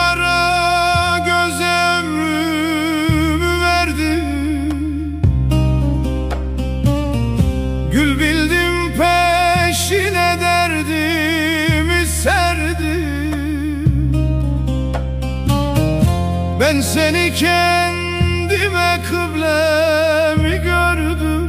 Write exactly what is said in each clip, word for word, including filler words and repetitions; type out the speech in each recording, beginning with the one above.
yara göze ömrümü verdim. Gül bildim peşine derdimi serdim. Ben seni kendime kıblemi gördüm.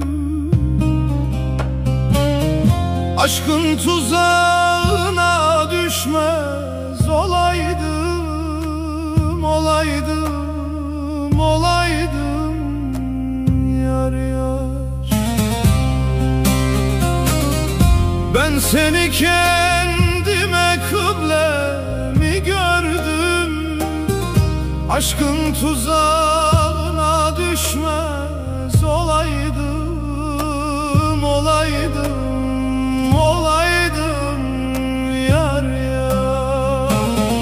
Aşkın tuzağına düşmez olaydım, olaydım, olaydım yar yar. Ben seni kendime kıblemi gördüm. Aşkın tuzağına düşmez olaydım, olaydım, olaydım yar yar.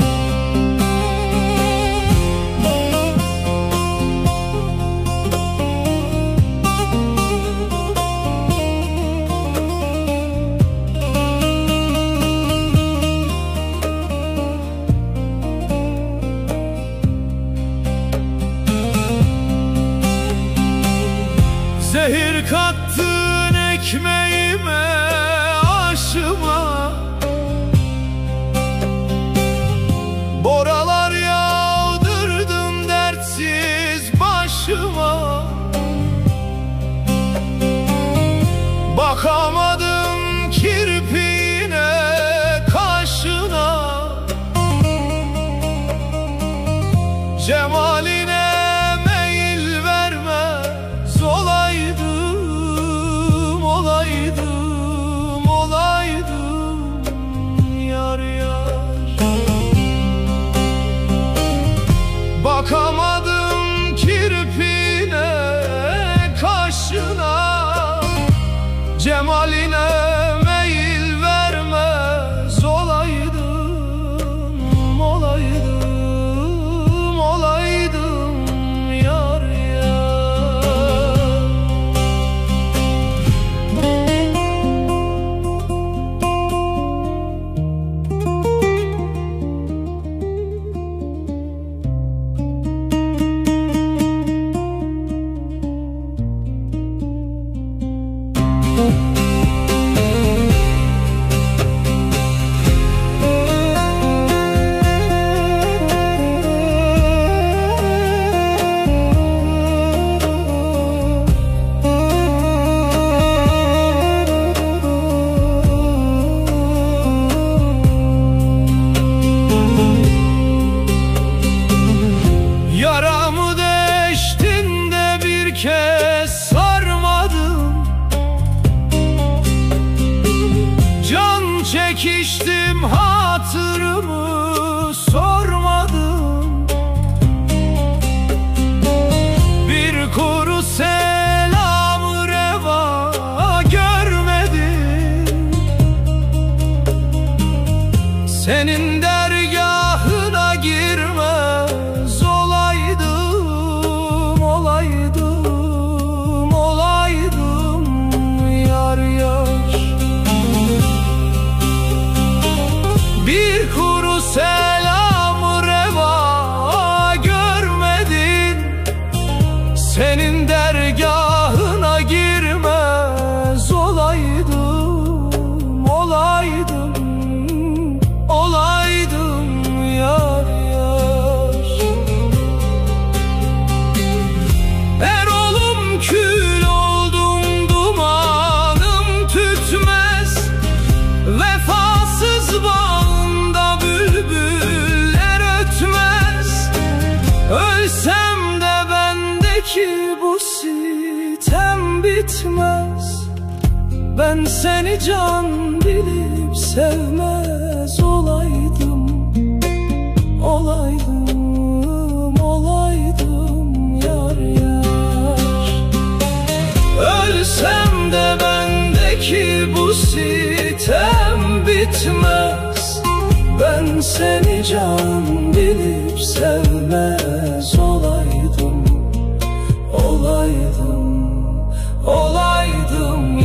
Zehir kattın ekmeğime, aşıma. Boralar yağdırdın dertsiz başıma. Bakamadım kirpiğine, kaşına. Cemaline meyil vermez olaydım, olaydım, olaydım yar yar. Bakamadım kirpiğine, kaşına. Cemaline meyil vermez olaydım, olaydım, olaydım yar yar. Yaramı deştin de bir kez sarmadım. Can çekiştim, hatırımı sormadım. Bir kuru selamı reva görmedim. Senin dergahına girmez olaydım, olaydım, olaydım yar yar. Bir kuru selamı reva görmedin. Senin dergahına girmez olaydım, olaydım, olaydım yar yar. Erol'um kül oldum, dumanım tütmez. Vefasız bağında bülbüller ötmez. Ölsem de bendeki bu sitem bitmez. Ben seni can bilip sevmez olaydım, olaydım, olaydım yar yar. Ölsem de bendeki bu sitem bitmez. Ben seni can bilip sevmez olaydım, olaydım, olaydım